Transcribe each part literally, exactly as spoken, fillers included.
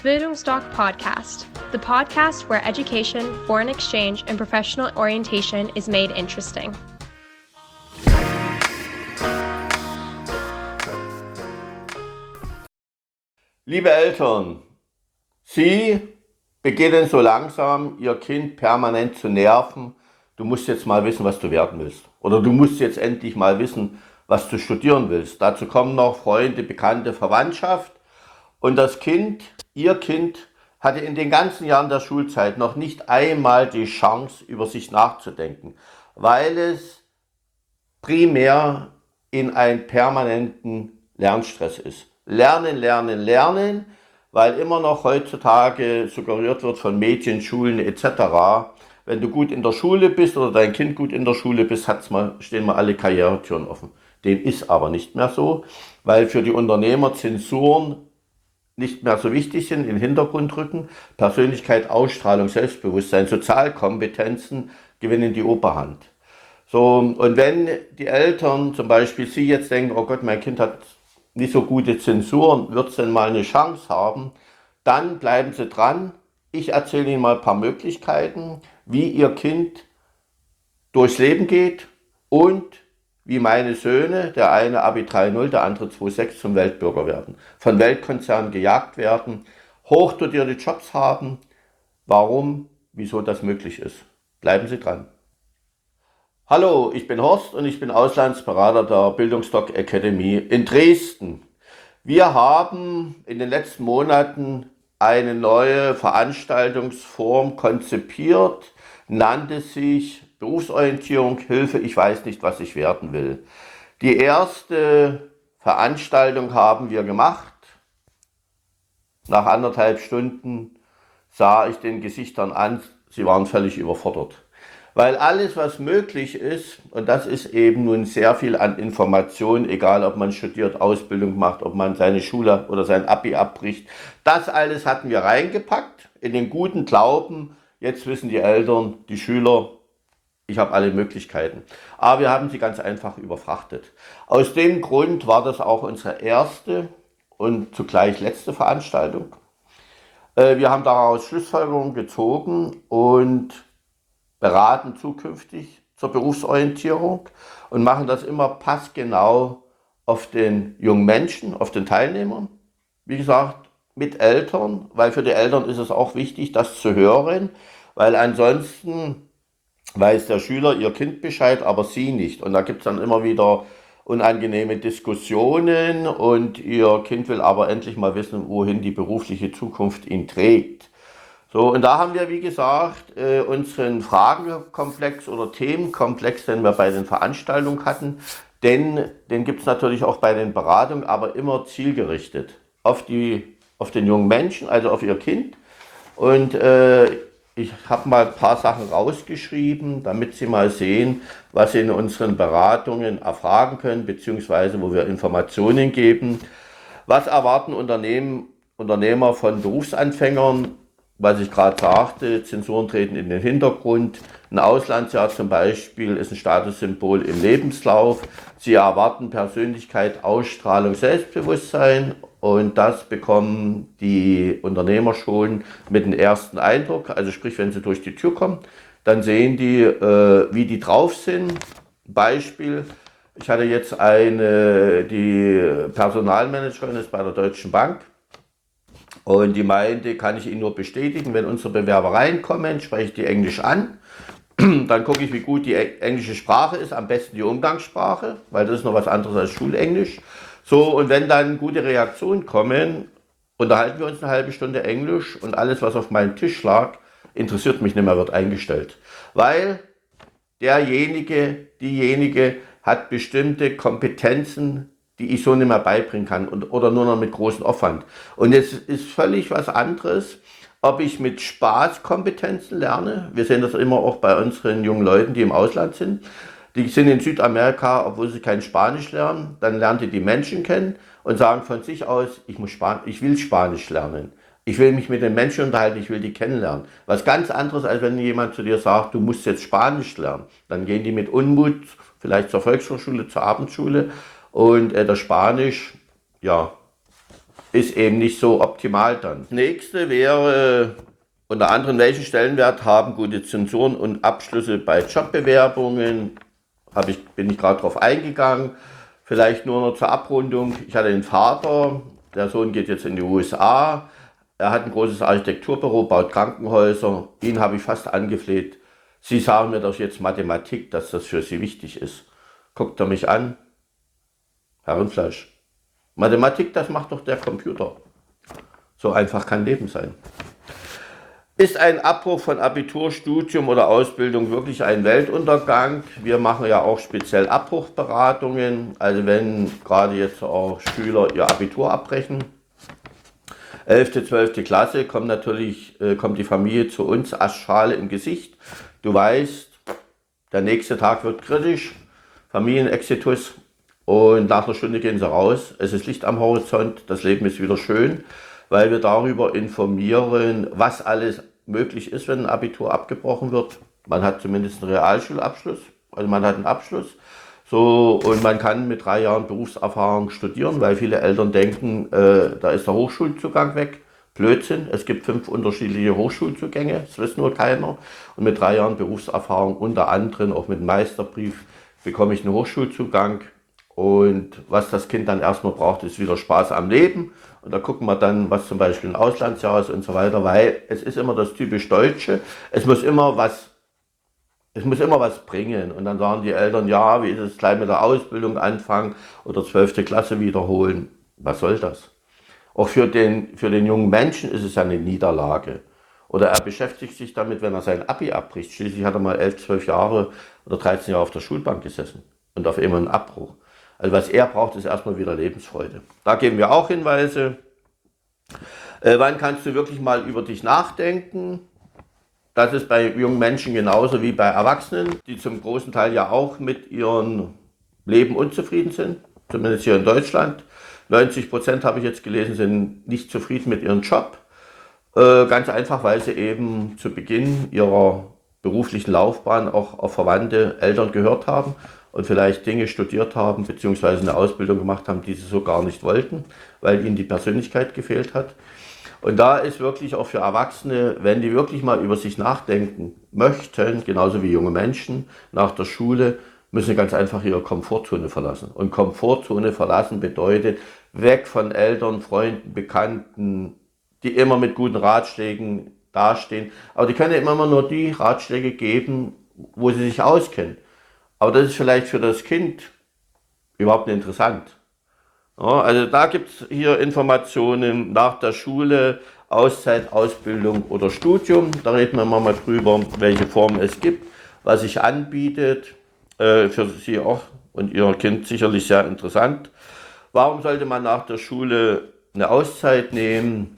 Bildungsdoc Podcast, the podcast where education, foreign exchange, and professional orientation is made interesting. Liebe Eltern, Sie beginnen so langsam, Ihr Kind permanent zu nerven. Du musst jetzt mal wissen, was du werden willst. Oder du musst jetzt endlich mal wissen, was du studieren willst. Dazu kommen noch Freunde, Bekannte, Verwandtschaft. Und das Kind, Ihr Kind, hatte in den ganzen Jahren der Schulzeit noch nicht einmal die Chance, über sich nachzudenken, weil es primär in einen permanenten Lernstress ist. Lernen, lernen, lernen, weil immer noch heutzutage suggeriert wird von Medien, Schulen et cetera, wenn du gut in der Schule bist oder dein Kind gut in der Schule bist, hat's mal, stehen mal alle Karrieretüren offen. Dem ist aber nicht mehr so, weil für die Unternehmer Zensuren nicht mehr so wichtig sind, in den Hintergrund rücken. Persönlichkeit, Ausstrahlung, Selbstbewusstsein, Sozialkompetenzen gewinnen die Oberhand. So, und wenn die Eltern, zum Beispiel Sie jetzt denken, oh Gott, mein Kind hat nicht so gute Zensuren, wird es denn mal eine Chance haben, dann bleiben Sie dran. Ich erzähle Ihnen mal ein paar Möglichkeiten, wie Ihr Kind durchs Leben geht und wie meine Söhne, der eine Abi drei Komma null, der andere zwei Komma sechs, zum Weltbürger werden, von Weltkonzernen gejagt werden, hochdotierte Jobs haben, warum, wieso das möglich ist. Bleiben Sie dran. Hallo, ich bin Horst und ich bin Auslandsberater der Bildungsdoc Academy in Dresden. Wir haben in den letzten Monaten eine neue Veranstaltungsform konzipiert, nannte sich Berufsorientierung, Hilfe, ich weiß nicht, was ich werden will. Die erste Veranstaltung haben wir gemacht. Nach anderthalb Stunden sah ich den Gesichtern an, sie waren völlig überfordert. Weil alles, was möglich ist, und das ist eben nun sehr viel an Informationen, egal ob man studiert, Ausbildung macht, ob man seine Schule oder sein Abi abbricht, das alles hatten wir reingepackt, in den guten Glauben, jetzt wissen die Eltern, die Schüler, ich habe alle Möglichkeiten. Aber wir haben sie ganz einfach überfrachtet. Aus dem Grund war das auch unsere erste und zugleich letzte Veranstaltung. Wir haben daraus Schlussfolgerungen gezogen und beraten zukünftig zur Berufsorientierung und machen das immer passgenau auf den jungen Menschen, auf den Teilnehmern. Wie gesagt, mit Eltern, weil für die Eltern ist es auch wichtig, das zu hören, weil ansonsten weiß der Schüler ihr Kind Bescheid, aber sie nicht. Und da gibt es dann immer wieder unangenehme Diskussionen und ihr Kind will aber endlich mal wissen, wohin die berufliche Zukunft ihn trägt. So, und da haben wir, wie gesagt, äh, unseren Fragenkomplex oder Themenkomplex, den wir bei den Veranstaltungen hatten, denn den gibt es natürlich auch bei den Beratungen, aber immer zielgerichtet auf, die, auf den jungen Menschen, also auf ihr Kind. Und äh, ich habe mal ein paar Sachen rausgeschrieben, damit Sie mal sehen, was Sie in unseren Beratungen erfragen können, beziehungsweise wo wir Informationen geben. Was erwarten Unternehmen, Unternehmer von Berufsanfängern? Was ich gerade sagte, Zensuren treten in den Hintergrund. Ein Auslandsjahr zum Beispiel ist ein Statussymbol im Lebenslauf. Sie erwarten Persönlichkeit, Ausstrahlung, Selbstbewusstsein und das bekommen die Unternehmer schon mit dem ersten Eindruck. Also sprich, wenn sie durch die Tür kommen, dann sehen die, äh, wie die drauf sind. Beispiel, ich hatte jetzt eine, die Personalmanagerin ist bei der Deutschen Bank. Und die meinte, kann ich Ihnen nur bestätigen, wenn unsere Bewerber reinkommen, spreche ich die Englisch an. Dann gucke ich, wie gut die englische Sprache ist, am besten die Umgangssprache, weil das ist noch was anderes als Schulenglisch. So, und wenn dann gute Reaktionen kommen, unterhalten wir uns eine halbe Stunde Englisch und alles, was auf meinem Tisch lag, interessiert mich nicht mehr, wird eingestellt. Weil derjenige, diejenige hat bestimmte Kompetenzen, die ich so nicht mehr beibringen kann und, oder nur noch mit großem Aufwand. Und jetzt ist völlig was anderes, ob ich mit Spaß Kompetenzen lerne. Wir sehen das immer auch bei unseren jungen Leuten, die im Ausland sind. Die sind in Südamerika, obwohl sie kein Spanisch lernen. Dann lernen die die Menschen kennen und sagen von sich aus, ich, muss Span- ich will Spanisch lernen. Ich will mich mit den Menschen unterhalten, ich will die kennenlernen. Was ganz anderes, als wenn jemand zu dir sagt, du musst jetzt Spanisch lernen. Dann gehen die mit Unmut vielleicht zur Volkshochschule, zur Abendschule. Und äh, das Spanisch, ja, ist eben nicht so optimal dann. Das nächste wäre unter anderem, welchen Stellenwert haben gute Zensuren und Abschlüsse bei Jobbewerbungen? Hab ich, bin ich gerade drauf eingegangen. Vielleicht nur noch zur Abrundung. Ich hatte einen Vater, der Sohn geht jetzt in die U S A. Er hat ein großes Architekturbüro, baut Krankenhäuser. Ihn habe ich fast angefleht. Sie sagen mir doch jetzt Mathematik, dass das für Sie wichtig ist. Guckt er mich an. Herr Rindfleisch, Mathematik, das macht doch der Computer. So einfach kann Leben sein. Ist ein Abbruch von Abitur, Studium oder Ausbildung wirklich ein Weltuntergang? Wir machen ja auch speziell Abbruchberatungen. Also wenn gerade jetzt auch Schüler ihr Abitur abbrechen, elfte, zwölfte Klasse, kommt natürlich äh, kommt die Familie zu uns, Astschale im Gesicht. Du weißt, der nächste Tag wird kritisch, Familienexitus, und nach einer Stunde gehen sie raus. Es ist Licht am Horizont, das Leben ist wieder schön, weil wir darüber informieren, was alles möglich ist, wenn ein Abitur abgebrochen wird. Man hat zumindest einen Realschulabschluss, also man hat einen Abschluss. So, und man kann mit drei Jahren Berufserfahrung studieren, weil viele Eltern denken, äh, da ist der Hochschulzugang weg. Blödsinn, es gibt fünf unterschiedliche Hochschulzugänge, das weiß nur keiner. Und mit drei Jahren Berufserfahrung, unter anderem auch mit einem Meisterbrief, bekomme ich einen Hochschulzugang. Und was das Kind dann erstmal braucht, ist wieder Spaß am Leben. Und da gucken wir dann, was zum Beispiel ein Auslandsjahr ist und so weiter, weil es ist immer das typisch Deutsche. Es muss immer was, es muss immer was bringen. Und dann sagen die Eltern, ja, wie ist es, gleich mit der Ausbildung anfangen oder zwölfte Klasse wiederholen. Was soll das? Auch für den, für den jungen Menschen ist es ja eine Niederlage. Oder er beschäftigt sich damit, wenn er sein Abi abbricht. Schließlich hat er mal elf, zwölf Jahre oder dreizehn Jahre auf der Schulbank gesessen und auf einmal einen Abbruch. Also was er braucht, ist erstmal wieder Lebensfreude. Da geben wir auch Hinweise. Äh, wann kannst du wirklich mal über dich nachdenken? Das ist bei jungen Menschen genauso wie bei Erwachsenen, die zum großen Teil ja auch mit ihrem Leben unzufrieden sind. Zumindest hier in Deutschland. neunzig Prozent habe ich jetzt gelesen, sind nicht zufrieden mit ihrem Job. Äh, ganz einfach, weil sie eben zu Beginn ihrer beruflichen Laufbahn auch auf verwandte Eltern gehört haben und vielleicht Dinge studiert haben, beziehungsweise eine Ausbildung gemacht haben, die sie so gar nicht wollten, weil ihnen die Persönlichkeit gefehlt hat. Und da ist wirklich auch für Erwachsene, wenn die wirklich mal über sich nachdenken möchten, genauso wie junge Menschen nach der Schule, müssen sie ganz einfach ihre Komfortzone verlassen. Und Komfortzone verlassen bedeutet, weg von Eltern, Freunden, Bekannten, die immer mit guten Ratschlägen dastehen. Aber die können immer nur die Ratschläge geben, wo sie sich auskennen. Aber das ist vielleicht für das Kind überhaupt nicht interessant. Ja, also da gibt es hier Informationen nach der Schule, Auszeit, Ausbildung oder Studium. Da reden wir mal drüber, welche Formen es gibt, was sich anbietet. Äh, für Sie auch und Ihr Kind sicherlich sehr interessant. Warum sollte man nach der Schule eine Auszeit nehmen?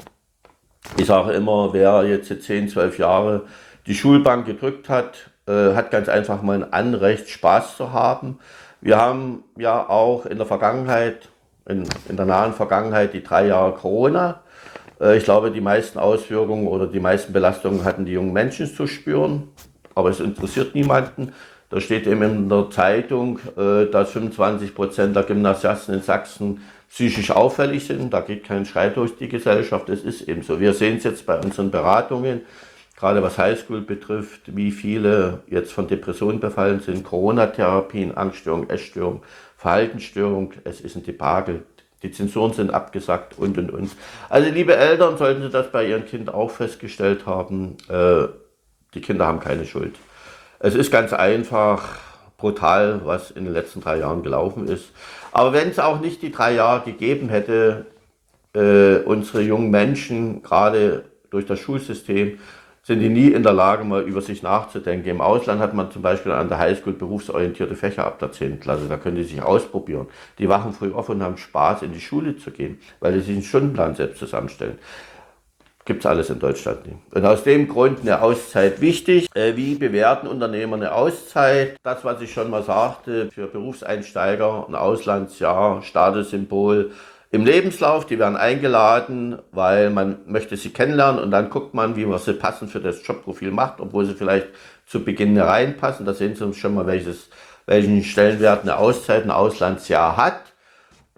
Ich sage immer, wer jetzt zehn, zwölf Jahre die Schulbank gedrückt hat, äh, hat ganz einfach mal ein Anrecht, Spaß zu haben. Wir haben ja auch in der Vergangenheit, in, in der nahen Vergangenheit, die drei Jahre Corona. Äh, ich glaube, die meisten Auswirkungen oder die meisten Belastungen hatten die jungen Menschen zu spüren, aber es interessiert niemanden. Da steht eben in der Zeitung, äh, dass fünfundzwanzig Prozent der Gymnasiasten in Sachsen psychisch auffällig sind. Da geht kein Schrei durch die Gesellschaft, es ist eben so. Wir sehen es jetzt bei unseren Beratungen, gerade was Highschool betrifft, wie viele jetzt von Depressionen befallen sind, Corona-Therapien, Angststörung, Essstörung, Verhaltensstörung, es ist ein Debakel. Die Zensuren sind abgesackt und und und. Also liebe Eltern, sollten Sie das bei Ihrem Kind auch festgestellt haben, äh, die Kinder haben keine Schuld. Es ist ganz einfach brutal, was in den letzten drei Jahren gelaufen ist. Aber wenn es auch nicht die drei Jahre gegeben hätte, äh, unsere jungen Menschen, gerade durch das Schulsystem, sind die nie in der Lage, mal über sich nachzudenken. Im Ausland hat man zum Beispiel an der Highschool berufsorientierte Fächer ab der zehnten Klasse. Da können die sich ausprobieren. Die wachen früh auf und haben Spaß, in die Schule zu gehen, weil die sich einen Stundenplan selbst zusammenstellen. Gibt's alles in Deutschland nicht. Und aus dem Grund eine Auszeit wichtig. Äh, wie bewerten Unternehmer eine Auszeit? Das, was ich schon mal sagte, für Berufseinsteiger ein Auslandsjahr, Statussymbol im Lebenslauf. Die werden eingeladen, weil man möchte sie kennenlernen und dann guckt man, wie man sie passend für das Jobprofil macht, obwohl sie vielleicht zu Beginn reinpassen. Da sehen Sie uns schon mal, welches, welchen Stellenwert eine Auszeit, ein Auslandsjahr hat.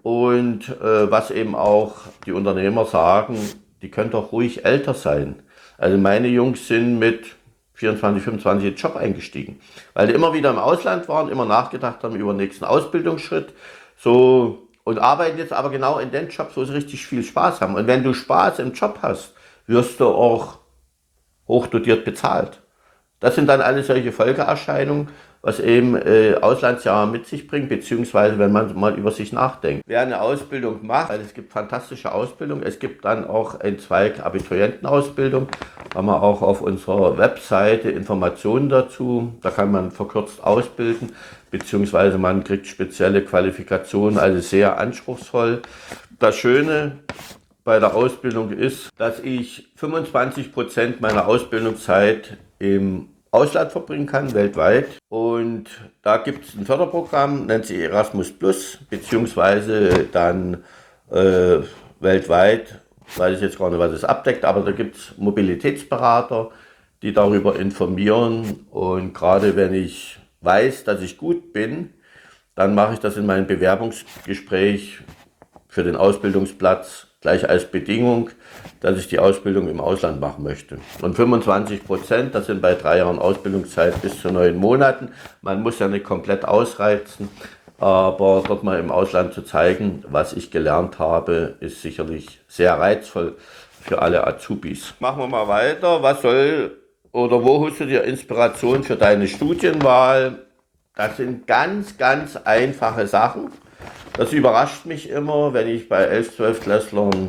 Und äh, was eben auch die Unternehmer sagen, die können doch ruhig älter sein. Also meine Jungs sind mit vierundzwanzig, fünfundzwanzig in den Job eingestiegen, weil die immer wieder im Ausland waren, immer nachgedacht haben über den nächsten Ausbildungsschritt, so, und arbeiten jetzt aber genau in den Jobs, wo sie richtig viel Spaß haben. Und wenn du Spaß im Job hast, wirst du auch hochdotiert bezahlt. Das sind dann alle solche Folgeerscheinungen, was eben äh, Auslandsjahre mit sich bringt, beziehungsweise wenn man mal über sich nachdenkt. Wer eine Ausbildung macht, also es gibt fantastische Ausbildung, es gibt dann auch ein Zweig Abiturientenausbildung, haben wir auch auf unserer Webseite Informationen dazu, da kann man verkürzt ausbilden, beziehungsweise man kriegt spezielle Qualifikationen, also sehr anspruchsvoll. Das Schöne bei der Ausbildung ist, dass ich fünfundzwanzig Prozent meiner Ausbildungszeit im Ausland verbringen kann, weltweit. Und da gibt es ein Förderprogramm, nennt sich Erasmus Plus, beziehungsweise dann äh, weltweit, weiß ich jetzt gar nicht, was es abdeckt, aber da gibt es Mobilitätsberater, die darüber informieren. Und gerade wenn ich weiß, dass ich gut bin, dann mache ich das in meinem Bewerbungsgespräch für den Ausbildungsplatz gleich als Bedingung, dass ich die Ausbildung im Ausland machen möchte. Und fünfundzwanzig Prozent, das sind bei drei Jahren Ausbildungszeit bis zu neun Monaten. Man muss ja nicht komplett ausreizen, aber dort mal im Ausland zu zeigen, was ich gelernt habe, ist sicherlich sehr reizvoll für alle Azubis. Machen wir mal weiter. Was soll oder wo holst du dir Inspiration für deine Studienwahl? Das sind ganz, ganz einfache Sachen. Das überrascht mich immer, wenn ich bei elf-, zwölf-Klässlern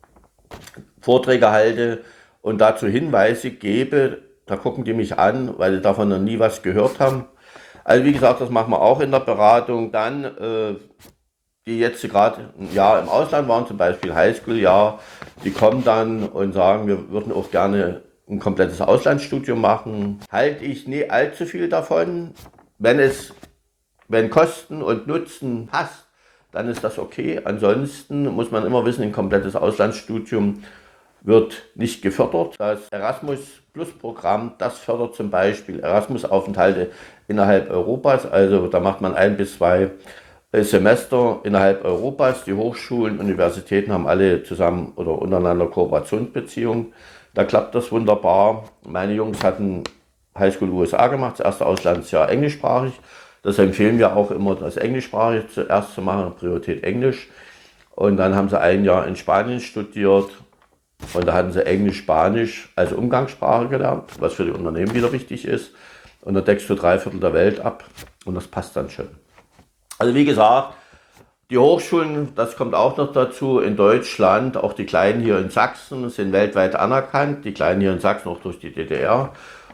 Vorträge halte und dazu Hinweise gebe. Da gucken die mich an, weil sie davon noch nie was gehört haben. Also wie gesagt, das machen wir auch in der Beratung. Dann, äh, die jetzt gerade ein Jahr im Ausland waren, zum Beispiel Highschool-Jahr, die kommen dann und sagen, wir würden auch gerne ein komplettes Auslandsstudium machen. Halte ich nie allzu viel davon. Wenn es, wenn Kosten und Nutzen passt, dann ist das okay. Ansonsten muss man immer wissen, ein komplettes Auslandsstudium wird nicht gefördert. Das Erasmus-Plus-Programm, das fördert zum Beispiel Erasmus-Aufenthalte innerhalb Europas. Also da macht man ein bis zwei Semester innerhalb Europas. Die Hochschulen, Universitäten haben alle zusammen oder untereinander Kooperationsbeziehungen. Da klappt das wunderbar. Meine Jungs hatten Highschool U S A gemacht, das erste Auslandsjahr englischsprachig. Das empfehlen wir auch immer, das englischsprachig zuerst zu machen, Priorität Englisch. Und dann haben sie ein Jahr in Spanien studiert und da hatten sie Englisch, Spanisch als Umgangssprache gelernt, was für die Unternehmen wieder wichtig ist. Und da deckst du drei Viertel der Welt ab und das passt dann schon. Also wie gesagt, die Hochschulen, das kommt auch noch dazu, in Deutschland, auch die kleinen hier in Sachsen sind weltweit anerkannt, die kleinen hier in Sachsen auch durch die D D R.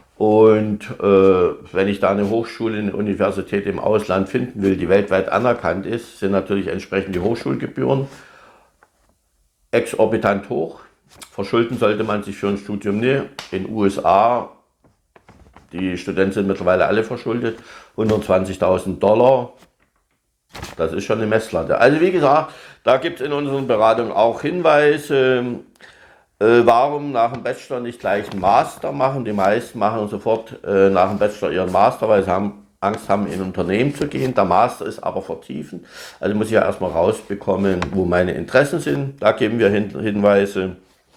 Und äh, wenn ich da eine Hochschule, eine Universität im Ausland finden will, die weltweit anerkannt ist, sind natürlich entsprechend die Hochschulgebühren exorbitant hoch. Verschulden sollte man sich für ein Studium nicht. In den U S A, die Studenten sind mittlerweile alle verschuldet, hundertzwanzigtausend Dollar. Das ist schon eine Messlatte. Also wie gesagt, da gibt es in unseren Beratungen auch Hinweise. Äh, warum nach dem Bachelor nicht gleich einen Master machen? Die meisten machen sofort äh, nach dem Bachelor ihren Master, weil sie haben, Angst haben, in ein Unternehmen zu gehen. Der Master ist aber vertiefen. Also muss ich ja erstmal rausbekommen, wo meine Interessen sind. Da geben wir Hin Hinweise.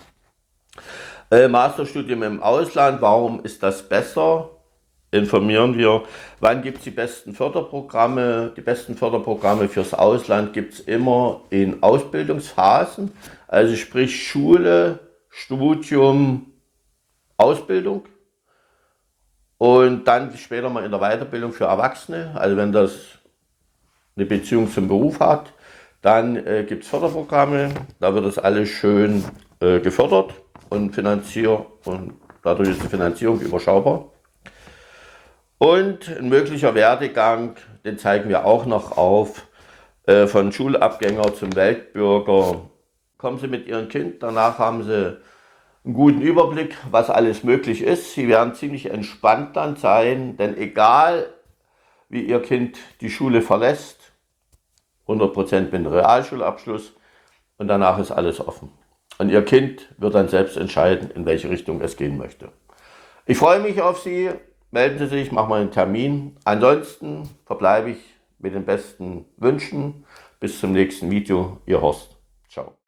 Äh, Masterstudium im Ausland, warum ist das besser? Informieren wir. Wann gibt es die besten Förderprogramme? Die besten Förderprogramme fürs Ausland gibt es immer in Ausbildungsphasen. Also sprich Schule, Studium, Ausbildung und dann später mal in der Weiterbildung für Erwachsene, also wenn das eine Beziehung zum Beruf hat, dann äh, gibt es Förderprogramme, da wird das alles schön äh, gefördert und finanziert und dadurch ist die Finanzierung überschaubar. Und ein möglicher Werdegang, den zeigen wir auch noch auf, äh, von Schulabgänger zum Weltbürger. Kommen Sie mit Ihrem Kind, danach haben Sie einen guten Überblick, was alles möglich ist. Sie werden ziemlich entspannt dann sein, denn egal wie Ihr Kind die Schule verlässt, hundert Prozent mit einem Realschulabschluss und danach ist alles offen. Und Ihr Kind wird dann selbst entscheiden, in welche Richtung es gehen möchte. Ich freue mich auf Sie, melden Sie sich, machen wir einen Termin. Ansonsten verbleibe ich mit den besten Wünschen. Bis zum nächsten Video, ihr Horst. Ciao.